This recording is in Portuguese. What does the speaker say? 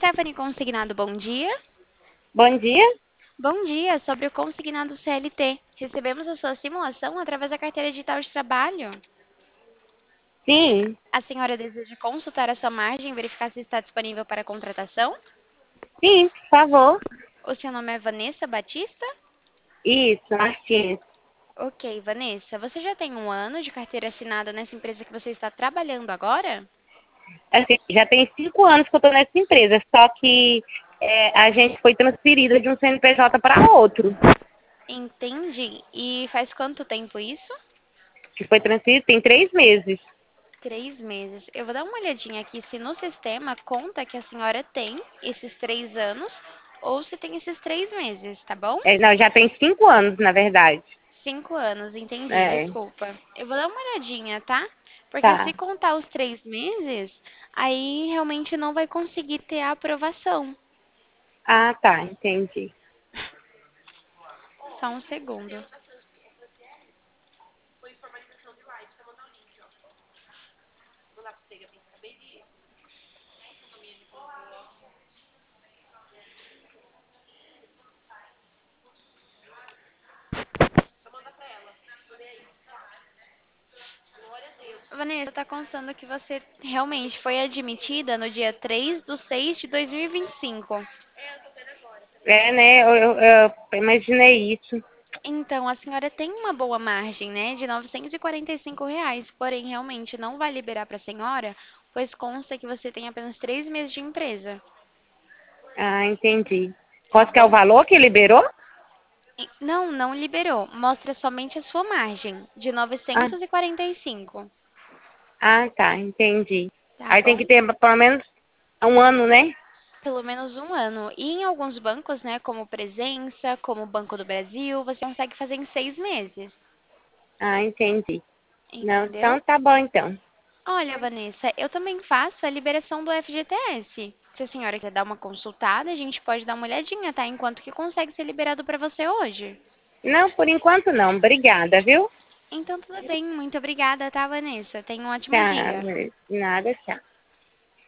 Stephanie Consignado, bom dia. Bom dia? Bom dia, sobre o consignado CLT. Recebemos a sua simulação através da carteira digital de trabalho. Sim, A senhora deseja consultar a sua margem e verificar se está disponível para contratação? sim, por favor. O seu nome é Vanessa Batista? Isso, Martins. Ok, Vanessa, você já tem um ano de carteira assinada nessa empresa que você está trabalhando agora? Assim, já tem 5 anos que eu estou nessa empresa, só que a gente foi transferida de um CNPJ para outro. Entendi. E faz quanto tempo isso? Que foi transferido tem 3 meses. 3 meses. Eu vou dar uma olhadinha aqui se no sistema conta que a senhora tem esses 3 anos ou se tem esses 3 meses, tá bom? Não, já tem 5 anos, na verdade. 5 anos, entendi, É, desculpa. Eu vou dar uma olhadinha, tá? Porque se tá. contar os 3 meses, aí realmente não vai conseguir ter a aprovação. Ah, tá, entendi. Só um segundo. Vanessa, tá constando que você realmente foi admitida no dia 3/6 de 2025. Né, eu imaginei isso. Então, a senhora tem uma boa margem, né, de R$ 945, porém realmente não vai liberar para a senhora, pois consta que você tem apenas 3 meses de empresa, Ah, entendi. tá Quanto que é o bom? valor que liberou? Não, não liberou. Mostra somente a sua margem, de Ah, 945, tá, entendi. tá Aí tem bom? que ter pelo menos 1 ano, né? Pelo menos um ano. E em alguns bancos, né, como Presença, como o Banco do Brasil, você consegue fazer em 6 meses, Ah, entendi. Não, então entendeu? tá bom então. Olha, Vanessa, eu também faço a liberação do FGTS. Se a senhora quiser dar uma consultada, a gente pode dar uma olhadinha, tá? Enquanto que consegue ser liberado para você hoje. Não, por enquanto não. Obrigada, viu? Então, tudo bem. Muito obrigada, tá, Vanessa? Tenha um ótimo Tá, dia. nada, tchau.